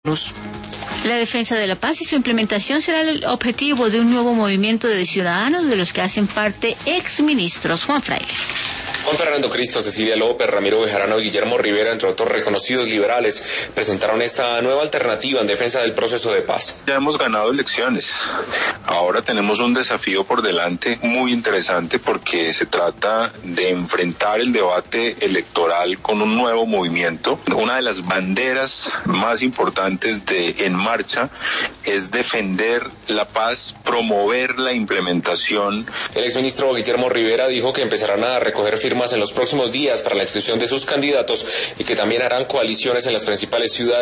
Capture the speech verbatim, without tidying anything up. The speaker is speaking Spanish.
La defensa de la paz y su implementación será el objetivo de un nuevo movimiento de ciudadanos de los que hacen parte exministros. Juan Fraile. Juan Fernando Cristo, Cecilia López, Ramiro Bejarano y Guillermo Rivera, entre otros reconocidos liberales, presentaron esta nueva alternativa en defensa del proceso de paz. Ya hemos ganado elecciones. Ahora tenemos un desafío por delante muy interesante porque se trata de enfrentar el debate electoral con un nuevo movimiento. Una de las banderas más importantes de En Marcha es defender la paz, promover la implementación. El exministro Guillermo Rivera dijo que empezarán a recoger firmas en los próximos días para la inscripción de sus candidatos y que también harán coaliciones en las principales ciudades.